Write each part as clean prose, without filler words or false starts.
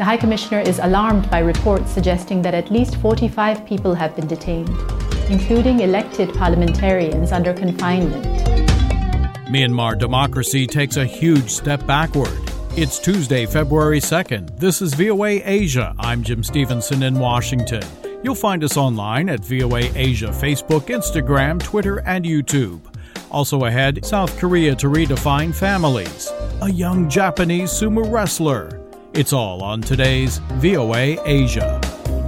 The High Commissioner is alarmed by reports suggesting that at least 45 people have been detained, including elected parliamentarians under confinement. Myanmar democracy takes a huge step backward. It's Tuesday, February 2nd. This is VOA Asia. I'm Jim Stevenson in Washington. You'll find us online at VOA Asia Facebook, Instagram, Twitter, and YouTube. Also ahead, South Korea to redefine families. A young Japanese sumo wrestler. It's all on today's VOA Asia.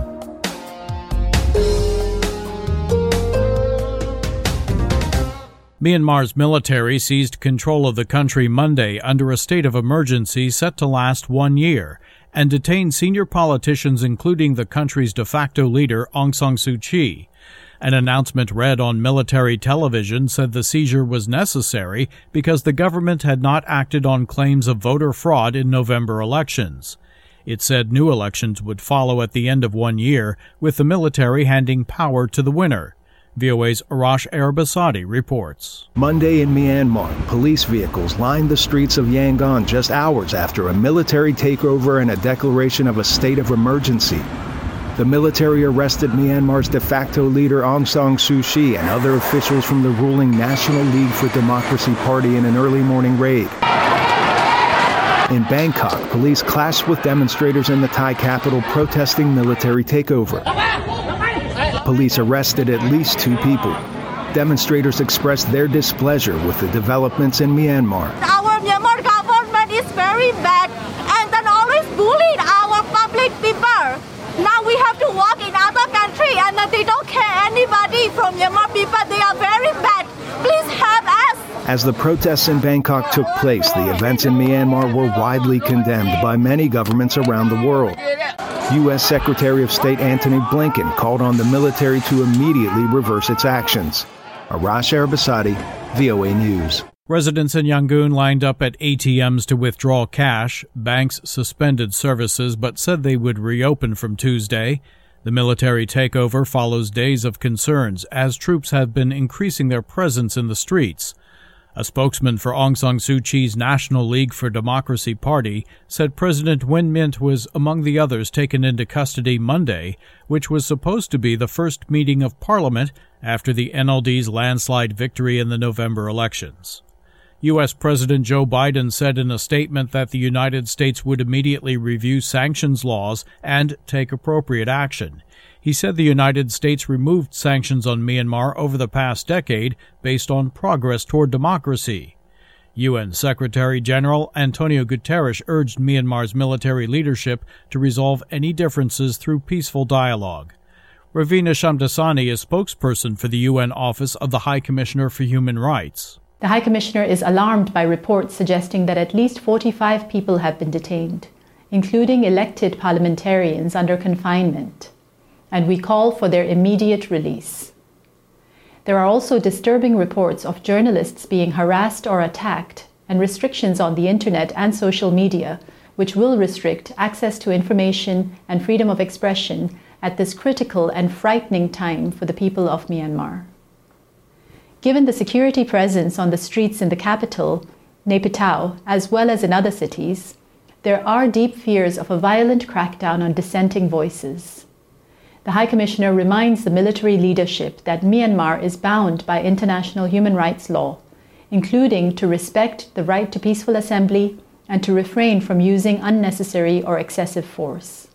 Myanmar's military seized control of the country Monday under a state of emergency set to last 1 year and detained senior politicians including the country's de facto leader Aung San Suu Kyi. An announcement read on military television said the seizure was necessary because the government had not acted on claims of voter fraud in November elections. It said new elections would follow at the end of 1 year, with the military handing power to the winner. VOA's Arash Arabasadi reports. Monday in Myanmar, police vehicles lined the streets of Yangon just hours after a military takeover and a declaration of a state of emergency. The military arrested Myanmar's de facto leader Aung San Suu Kyi and other officials from the ruling National League for Democracy party in an early morning raid. In Bangkok, police clashed with demonstrators in the Thai capital protesting military takeover. Police arrested at least 2 people. Demonstrators expressed their displeasure with the developments in Myanmar. Our Myanmar government is very bad and then always bullied our public people. Now we have to walk in other country and they don't care anybody from Myanmar people. They are very bad. Please help us. As the protests in Bangkok took place, the events in Myanmar were widely condemned by many governments around the world. U.S. Secretary of State Antony Blinken called on the military to immediately reverse its actions. Arash Arabasadi, VOA News. Residents in Yangon lined up at ATMs to withdraw cash. Banks suspended services but said they would reopen from Tuesday. The military takeover follows days of concerns as troops have been increasing their presence in the streets. A spokesman for Aung San Suu Kyi's National League for Democracy party said President Win Myint was among the others taken into custody Monday, which was supposed to be the first meeting of Parliament after the NLD's landslide victory in the November elections. U.S. President Joe Biden said in a statement that the United States would immediately review sanctions laws and take appropriate action. He said the United States removed sanctions on Myanmar over the past decade based on progress toward democracy. UN Secretary General Antonio Guterres urged Myanmar's military leadership to resolve any differences through peaceful dialogue. Ravina Shamdasani is spokesperson for the UN Office of the High Commissioner for Human Rights. The High Commissioner is alarmed by reports suggesting that at least 45 people have been detained, including elected parliamentarians under confinement, and we call for their immediate release. There are also disturbing reports of journalists being harassed or attacked, and restrictions on the internet and social media, which will restrict access to information and freedom of expression at this critical and frightening time for the people of Myanmar. Given the security presence on the streets in the capital, Naypyidaw, as well as in other cities, there are deep fears of a violent crackdown on dissenting voices. The High Commissioner reminds the military leadership that Myanmar is bound by international human rights law, including to respect the right to peaceful assembly and to refrain from using unnecessary or excessive force.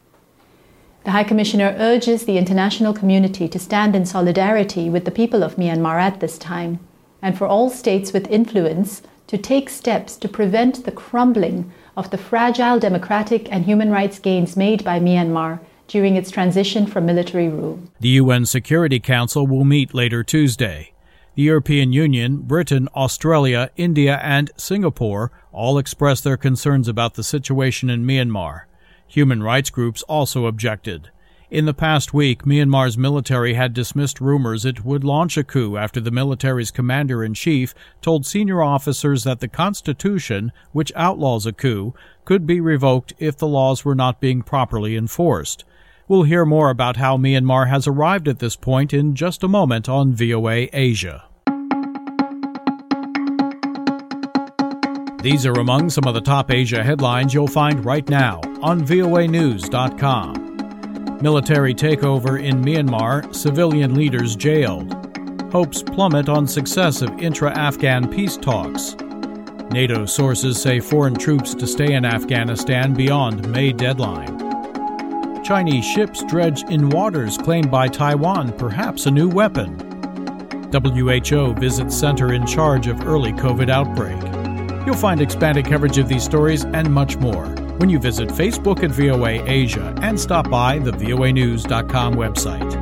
The High Commissioner urges the international community to stand in solidarity with the people of Myanmar at this time, and for all states with influence to take steps to prevent the crumbling of the fragile democratic and human rights gains made by Myanmar during its transition from military rule. The UN Security Council will meet later Tuesday. The European Union, Britain, Australia, India, and Singapore all expressed their concerns about the situation in Myanmar. Human rights groups also objected. In the past week, Myanmar's military had dismissed rumors it would launch a coup after the military's commander-in-chief told senior officers that the constitution, which outlaws a coup, could be revoked if the laws were not being properly enforced. We'll hear more about how Myanmar has arrived at this point in just a moment on VOA Asia. These are among some of the top Asia headlines you'll find right now on voanews.com. Military takeover in Myanmar, civilian leaders jailed. Hopes plummet on success of intra-Afghan peace talks. NATO sources say foreign troops to stay in Afghanistan beyond May deadline. Chinese ships dredge in waters claimed by Taiwan, perhaps a new weapon. WHO visits center in charge of early COVID outbreak. You'll find expanded coverage of these stories and much more when you visit Facebook at VOA Asia and stop by the voanews.com website.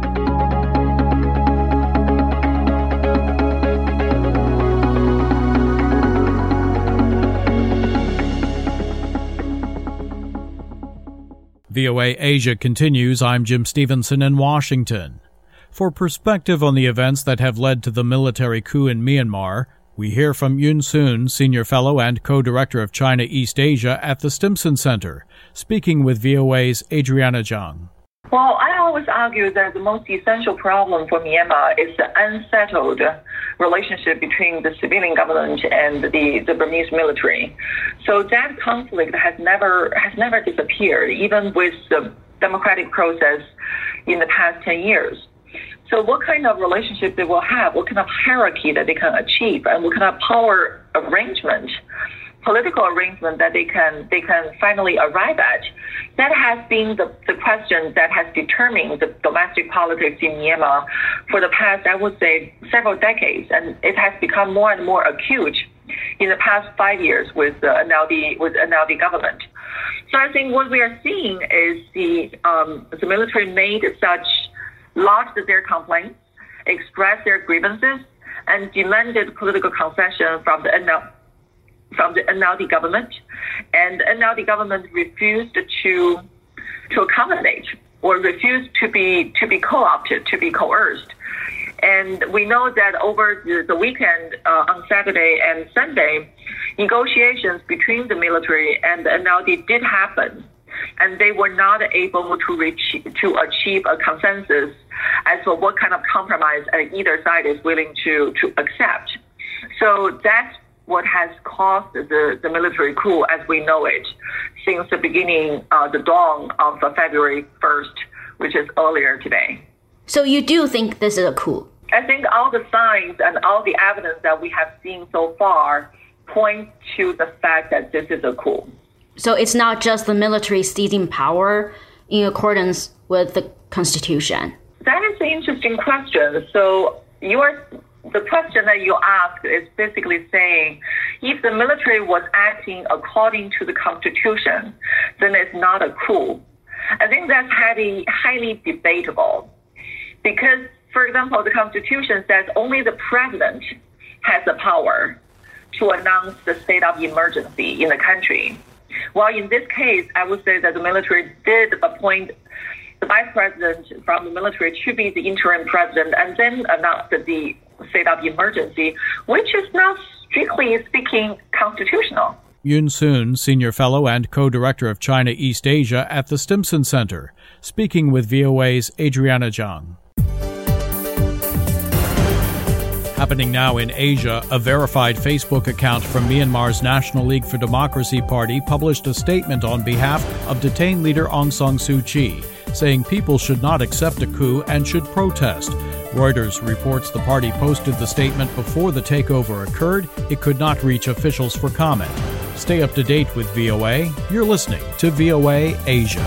VOA Asia continues. I'm Jim Stevenson in Washington. For perspective on the events that have led to the military coup in Myanmar, we hear from Yun Soon, Senior Fellow and Co-Director of China East Asia at the Stimson Center, speaking with VOA's Adriana Zhang. Well, I always argue that the most essential problem for Myanmar is the unsettled relationship between the civilian government and the Burmese military. So that conflict has never disappeared, even with the democratic process in the past 10 years. So what kind of relationship they will have, what kind of hierarchy that they can achieve, and what kind of power arrangement, political arrangement that they can finally arrive at, that has been the question that has determined the domestic politics in Myanmar for the past, I would say, several decades, and it has become more and more acute in the past 5 years with NLD government. So I think what we are seeing is the military made such lodged their complaints, expressed their grievances, and demanded political concession from the NLD government, and the NLD government refused to accommodate or refused to be co-opted, to be coerced. And we know that over the weekend, on Saturday and Sunday, negotiations between the military and the NLD did happen, and they were not able to achieve a consensus as to what kind of compromise either side is willing to accept. So that's what has caused the military coup as we know it since the beginning, the dawn of February 1st, which is earlier today. So you do think this is a coup? I think all the signs and all the evidence that we have seen so far point to the fact that this is a coup. So it's not just the military seizing power in accordance with the Constitution? That is an interesting question. So the question that you asked is basically saying, if the military was acting according to the Constitution, then it's not a coup. I think that's highly debatable. Because, for example, the Constitution says only the president has the power to announce the state of emergency in the country. Well, in this case, I would say that the military did appoint the vice president from the military to be the interim president and then announce the state of emergency, which is not, strictly speaking, constitutional. Yun Soon, Senior Fellow and Co-Director of China East Asia at the Stimson Center, speaking with VOA's Adriana Zhang. Happening now in Asia, a verified Facebook account from Myanmar's National League for Democracy Party published a statement on behalf of detained leader Aung San Suu Kyi, saying people should not accept a coup and should protest. Reuters reports the party posted the statement before the takeover occurred. It could not reach officials for comment. Stay up to date with VOA. You're listening to VOA Asia.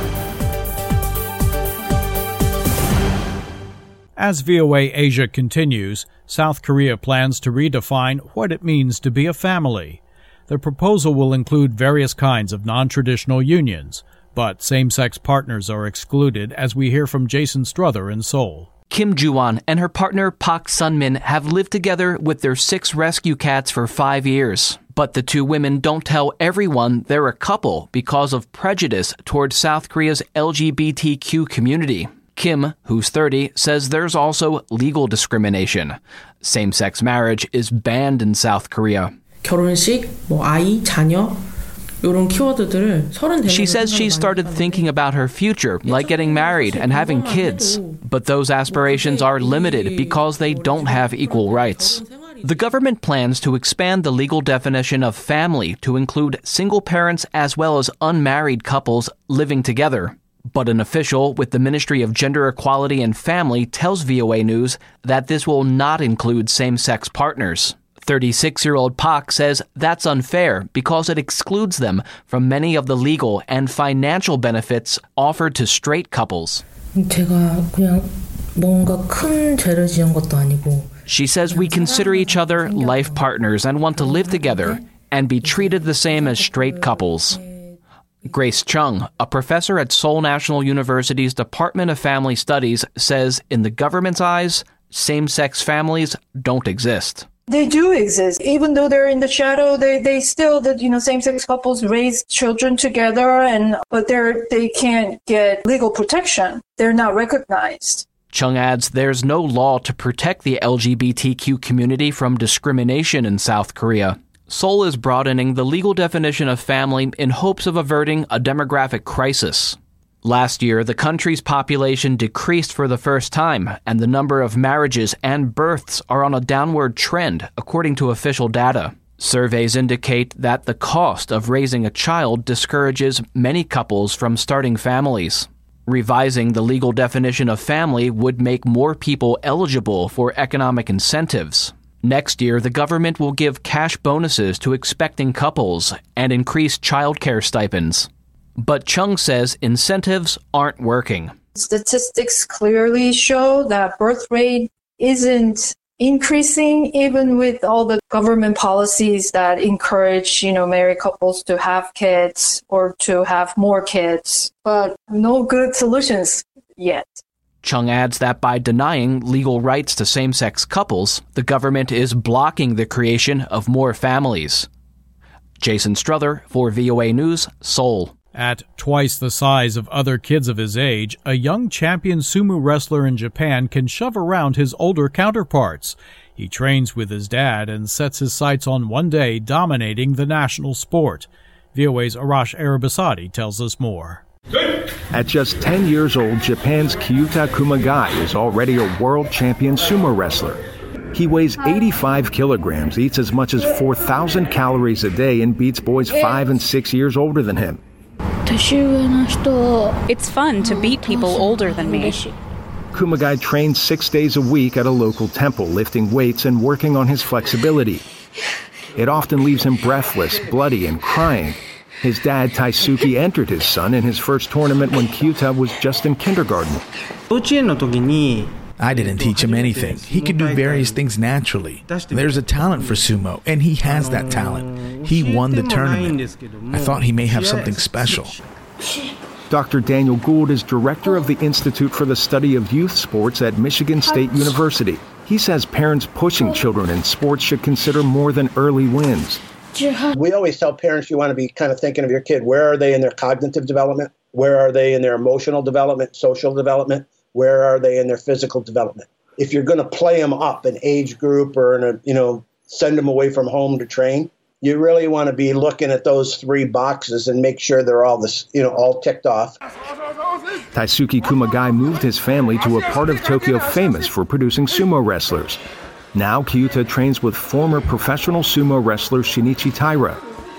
As VOA Asia continues, South Korea plans to redefine what it means to be a family. The proposal will include various kinds of non-traditional unions, but same-sex partners are excluded, as we hear from Jason Struther in Seoul. Kim Ju-won and her partner Park Sun-min have lived together with their 6 rescue cats for 5 years. But the two women don't tell everyone they're a couple because of prejudice toward South Korea's LGBTQ community. Kim, who's 30, says there's also legal discrimination. Same-sex marriage is banned in South Korea. 결혼식, 아이, 자녀 이런 키워드들을 She says she started thinking about her future, like getting married and having kids. But those aspirations are limited because they don't have equal rights. The government plans to expand the legal definition of family to include single parents as well as unmarried couples living together. But an official with the Ministry of Gender Equality and Family tells VOA News that this will not include same-sex partners. 36-year-old Park says that's unfair because it excludes them from many of the legal and financial benefits offered to straight couples. 제가 그냥 뭔가 큰 죄를 지은 것도 아니고. She says we consider each other life partners and want to live together and be treated the same as straight couples. Grace Chung, a professor at Seoul National University's Department of Family Studies, says in the government's eyes, same-sex families don't exist. They do exist. Even though they're in the shadow, they still, same-sex couples raise children together, but they can't get legal protection. They're not recognized. Chung adds there's no law to protect the LGBTQ community from discrimination in South Korea. Seoul is broadening the legal definition of family in hopes of averting a demographic crisis. Last year, the country's population decreased for the first time, and the number of marriages and births are on a downward trend, according to official data. Surveys indicate that the cost of raising a child discourages many couples from starting families. Revising the legal definition of family would make more people eligible for economic incentives. Next year, the government will give cash bonuses to expecting couples and increase childcare stipends. But Chung says incentives aren't working. Statistics clearly show that birth rate isn't increasing, even with all the government policies that encourage, married couples to have kids or to have more kids, but no good solutions yet. Chung adds that by denying legal rights to same-sex couples, the government is blocking the creation of more families. Jason Struther for VOA News, Seoul. At twice the size of other kids of his age, a young champion sumo wrestler in Japan can shove around his older counterparts. He trains with his dad and sets his sights on one day dominating the national sport. VOA's Arash Arabasadi tells us more. At just 10 years old, Japan's Kyuta Kumagai is already a world champion sumo wrestler. He weighs 85 kilograms, eats as much as 4,000 calories a day, and beats boys 5 and 6 years older than him. It's fun to beat people older than me. Kumagai trains 6 days a week at a local temple, lifting weights and working on his flexibility. It often leaves him breathless, bloody, and crying. His dad, Taisuke, entered his son in his first tournament when Kyuta was just in kindergarten. I didn't teach him anything. He could do various things naturally. There's a talent for sumo, and he has that talent. He won the tournament. I thought he may have something special. Dr. Daniel Gould is director of the Institute for the Study of Youth Sports at Michigan State University. He says parents pushing children in sports should consider more than early wins. We always tell parents you want to be kind of thinking of your kid. Where are they in their cognitive development? Where are they in their emotional development, social development? Where are they in their physical development? If you're going to play them up an age group or send them away from home to train, you really want to be looking at those 3 boxes and make sure they're all all ticked off. Taisuke Kumagai moved his family to a part of Tokyo famous for producing sumo wrestlers. Now Kyuta trains with former professional sumo wrestler Shinichi Taira.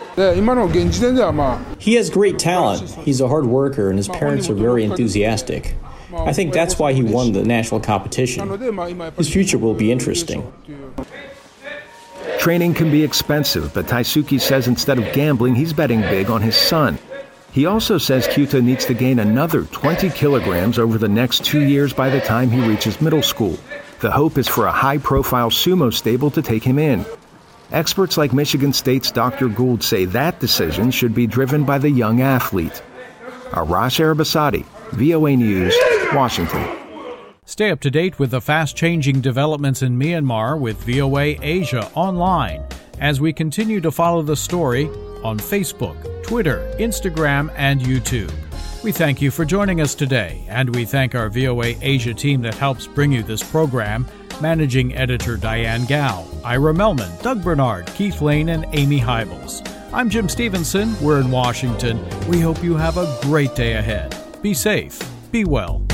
He has great talent. He's a hard worker, and his parents are very enthusiastic. I think that's why he won the national competition. His future will be interesting. Training can be expensive, but Taisuke says instead of gambling, he's betting big on his son. He also says Kyuta needs to gain another 20 kilograms over the next 2 years by the time he reaches middle school. The hope is for a high-profile sumo stable to take him in. Experts like Michigan State's Dr. Gould say that decision should be driven by the young athlete. Arash Arabasadi, VOA News, Washington. Stay up to date with the fast-changing developments in Myanmar with VOA Asia online as we continue to follow the story on Facebook, Twitter, Instagram, and YouTube. We thank you for joining us today, and we thank our VOA Asia team that helps bring you this program, managing editor Diane Gao, Ira Melman, Doug Bernard, Keith Lane, and Amy Hybels. I'm Jim Stevenson. We're in Washington. We hope you have a great day ahead. Be safe. Be well.